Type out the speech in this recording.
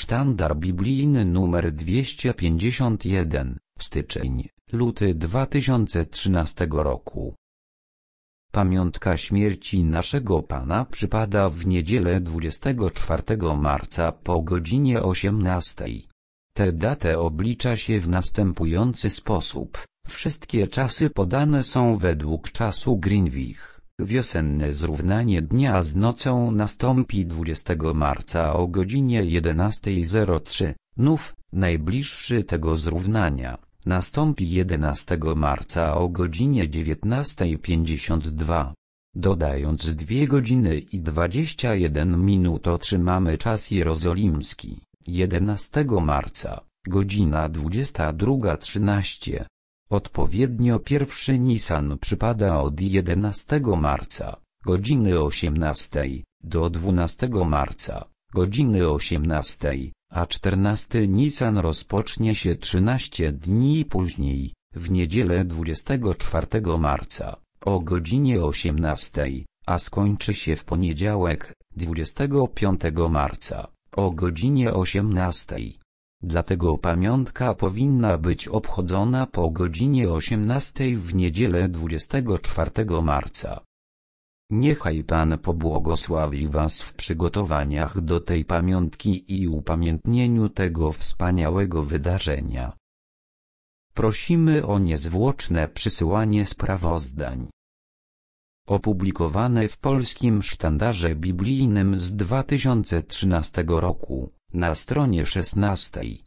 Sztandar biblijny numer 251, styczeń, luty 2013 roku. Pamiątka śmierci naszego Pana przypada w niedzielę 24 marca po godzinie 18. Tę datę oblicza się w następujący sposób. Wszystkie czasy podane są według czasu Greenwich. Wiosenne zrównanie dnia z nocą nastąpi 20 marca o godzinie 11:03. Nów, najbliższy tego zrównania, nastąpi 11 marca o godzinie 19:52. Dodając 2 godziny i 21 minut otrzymamy czas jerozolimski, 11 marca, godzina 22:13. Odpowiednio 1 Nisan przypada od 11 marca, godziny 18, do 12 marca, godziny 18, a 14 Nisan rozpocznie się 13 dni później, w niedzielę 24 marca, o godzinie 18, a skończy się w poniedziałek, 25 marca, o godzinie 18. Dlatego pamiątka powinna być obchodzona po godzinie 18 w niedzielę 24 marca. Niechaj Pan pobłogosławi Was w przygotowaniach do tej pamiątki i upamiętnieniu tego wspaniałego wydarzenia. Prosimy o niezwłoczne przysyłanie sprawozdań. Opublikowane w Polskim Sztandarze Biblijnym z 2013 roku, na stronie 16.